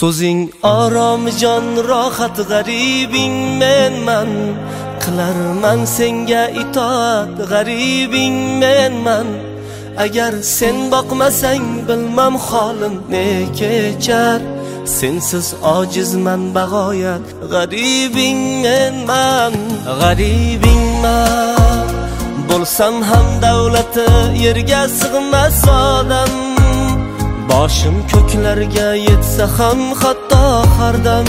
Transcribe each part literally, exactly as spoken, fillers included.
So'zing orom jon rohat g'aribing menman, qilarman senga itoat g'aribing menman. Agar sen boqmasang bilmam holim ne kechar, sensiz ojizman bag'oyat g'aribing menman, g'aribingman. Bo'lsam ham davlati yerga sig'mas odam, boshim ko'klarga yetsa ham hatto hardam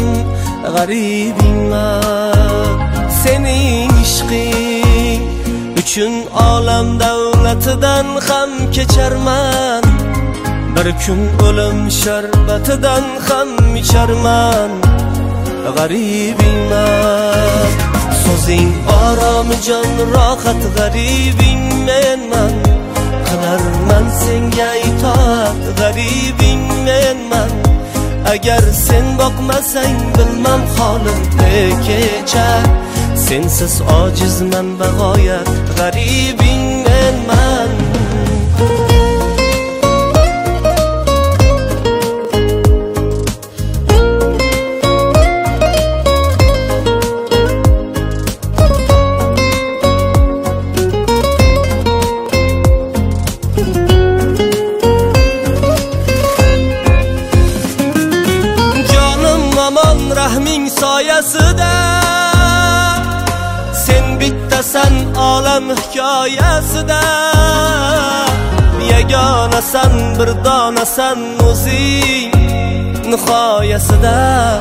g'aribingman. Sening ishqing uchun olam davlatidan ham kecharman, bir kun o'lim sharbatidan ham icharman g'aribingman. So'zing orom jon rohat g'aribing menman, qilarman senga itoat g'aribing menman. Agar sen boqmasang bilmam holim ne kechar, sensiz ojizman bag'oyat g'aribing menman. Rahming soyasida sen bittasan olam hikoyasida, yagonasan bir donasan o'zing nihoyasida.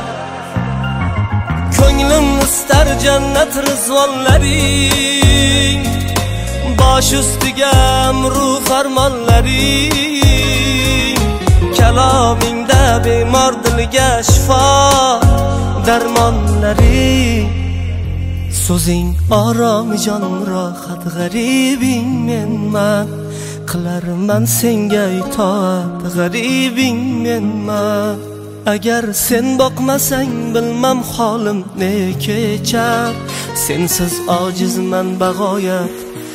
Ko'nglim istar jannat rizvonlaring, bosh ustiga amru farmonlaring. Kalomingda bemor dilga shifo darmonlari. So'zing orom jon rohat g'aribing menman, qilarman senga itoat g'aribing menman. Agar sen boqmasang bilmam holim ne kechar, sensiz ojizman bag'oyat.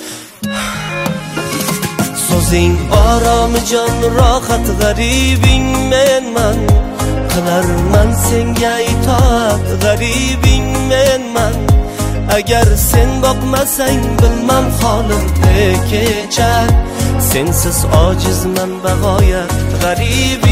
So'zing orom jon rohat g'aribing menman, qilarman senga itoat g'aribing menman. Agar sen boqmasang bilmam holim ne kechar, sensiz ojizman bag'oyat g'aribing